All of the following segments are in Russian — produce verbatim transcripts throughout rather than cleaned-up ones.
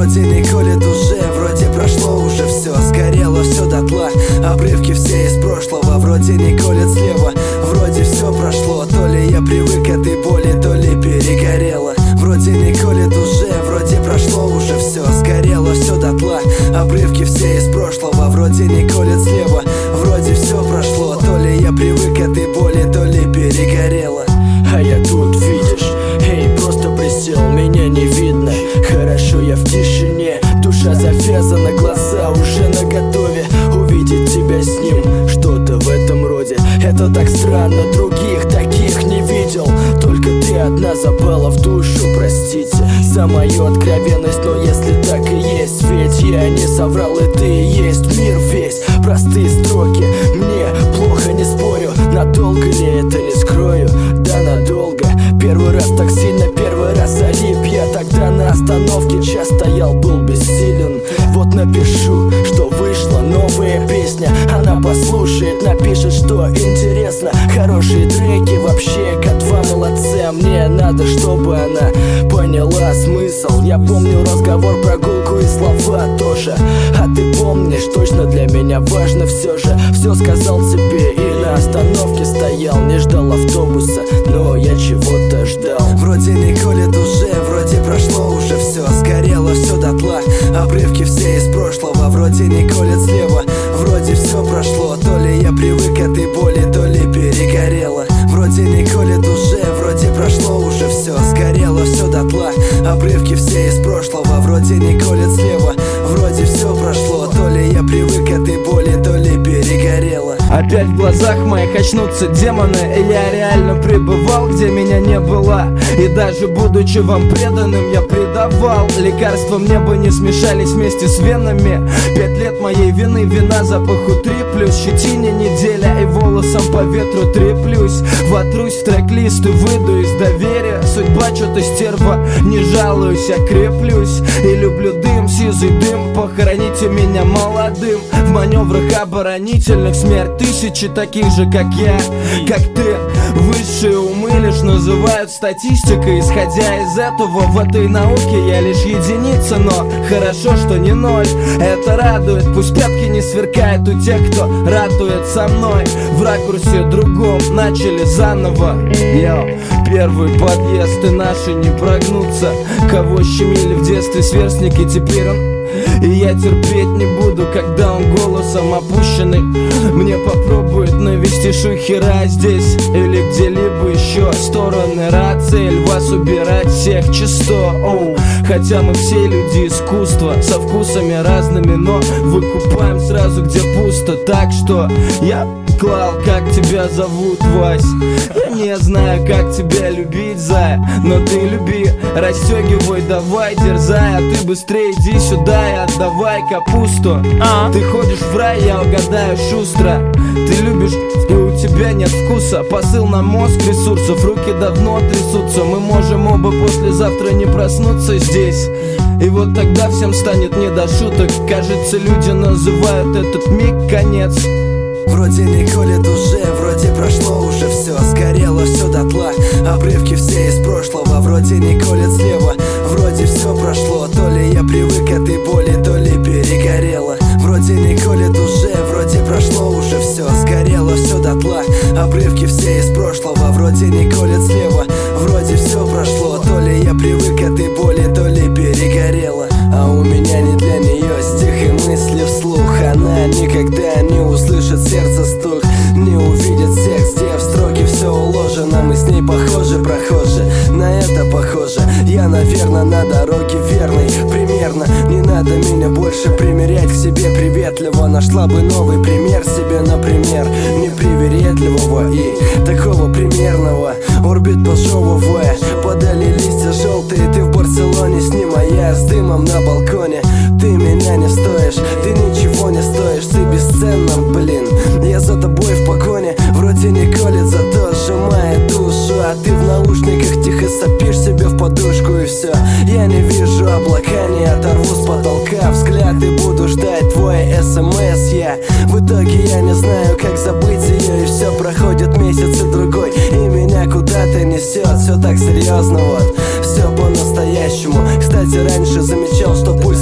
Вроде не колет уже, вроде прошло уже все, сгорело все дотла, обрывки все из прошлого. Вроде не колет слева, вроде все прошло. То ли я привык к этой боли, то ли перегорело. Вроде не колет уже, вроде прошло уже все, сгорело все дотла, обрывки все из прошлого. Вроде не колет слева, вроде все прошло. То ли я привык к этой боли, то ли перегорело. А я тут, видишь, эй, просто присел, меня не видно. Хорошо, я в тишине, душа завязана, глаза уже наготове увидеть тебя с ним, что-то в этом роде. Это так странно, других таких не видел. Только ты одна запала в душу, простите за мою откровенность, но если так и есть, ведь я не соврал, и ты и есть мир весь. Простые строки, мне плохо, не спорю, надолго ли это, не скрою, да надолго. Первый раз так сильно, первый раз залип я тогда на остановке, час стоял, был бессилен. Вот напишу, что вышла новая песня, она послушает, напишет, что интересно. Хорошие треки, вообще ка два молодцы, а мне надо, чтобы она поняла смысл. Я помню разговор, прогулку и слова тоже, а ты помнишь, точно для меня важно все же. Все сказал тебе и на остановке стоял, не ждал автобуса, но я чего-то ждал. Вроде не колет уже, вроде прошло уже все, сгорело все дотла, обрывки все из прошлого. Вроде не колет слева, вроде все прошло. То ли я привык к этой боли, то ли перегорело. Вроде не колет уже, вроде прошло уже все, сгорело все дотла, обрывки все из прошлого. Вроде не колет слева, вроде все прошло. То ли я привык к этой боли, то ли перегорело. Опять в глазах моих очнутся демоны, и я реально пребывал, где меня не было. И даже будучи вам преданным, я предавал. Лекарства мне бы не смешались вместе с венами. Пять лет моей вины, вина запаху три плюс, щетине неделя и волосом по ветру треплюсь. Вотрусь в трек-лист и выйду из доверия. Судьба что-то стерва, не жалуюсь, я креплюсь. И люблю дым, сизый дым, похороните меня молодым. В маневрах оборонительных смерть тысячи таких же, как я, как ты. Высшие умы лишь называют статистикой. Исходя из этого, в этой науке я лишь единица, но хорошо, что не ноль. Это радует, пусть пятки не сверкают у тех, кто ратует со мной. В ракурсе другом начали заново. Йоу, первый подъезд и наши не прогнутся. Кого щемили в детстве сверстники, теперь он. И я терпеть не буду, когда он голосом опущенный мне попробует навести шухера здесь или где-либо еще. Стороны цель вас убирать всех чисто. Оу. Хотя мы все люди искусства, со вкусами разными, но выкупаем сразу, где пусто. Так что я клал, как тебя зовут, Вась. Я не знаю, как тебя любить, зая, но ты люби, расстегивай, давай, дерзай. А ты быстрее иди сюда и отдавай капусту. а? Ты ходишь в рай, я угадаю шустро. Ты любишь, и у тебя нет вкуса. Посыл на мозг ресурсов, руки давно трясутся. Мы можем оба послезавтра не проснуться здесь. И вот тогда всем станет не до шуток. Кажется, люди называют этот миг конец. Вроде не колет уже, вроде прошло уже все, сгорело все дотла, обрывки все из прошлого. Вроде не колет слева, вроде все прошло. То ли я привык к этой боли, то ли перегорело. Вроде не колет уже, вроде прошло уже все, сгорело все дотла, обрывки все из прошлого. Вроде не колет слева, вроде все прошло. То ли я привык к этой боли, то ли перегорело. А у меня не для нее стих и мысли вслух. Она никогда не услышит сердце стук, не увидит текст, где в строке все уложено. Мы с ней похожи, прохожи, на это похоже. Я, наверное, на дороге верной, примерно. Не надо меня больше примерять к себе приветливо. Нашла бы новый пример себе, например, непривередливого и такого примерного. Орбит пожевывая, подали листья желтые. Ты в Барселоне с ним, а я с дымом на балконе. Ты меня не стоишь, ты ничего не стоишь, ты бесценна, блин. Я за тобой в погоне, вроде не колет, зато сжимает душу. А ты в наушниках тихо сопишь себе в подушку и все. Я не вижу облака, не оторву с потолка взгляд и буду ждать твой смс. Я в итоге я не знаю, как забыть ее, и все проходит месяц и другой, и меня куда-то несет. Все так серьезно, вот, все по-настоящему. Кстати, раньше замечал, что пульс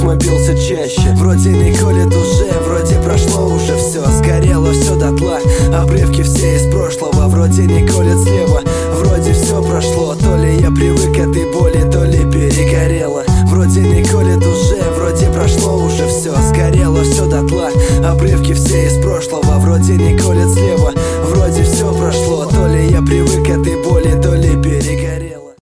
ритма бился чаще. Вроде не колет уже, вроде прошло уже все. Сгорело все дотла, обрывки все из прошлого. Вроде не колет слева, вроде все прошло. То ли я привык к этой боли, то ли перегорело. Вроде не колет уже, вроде прошло уже все. Сгорело все дотла, обрывки все из прошлого. Вроде не колет слева, вроде все прошло. То ли я привык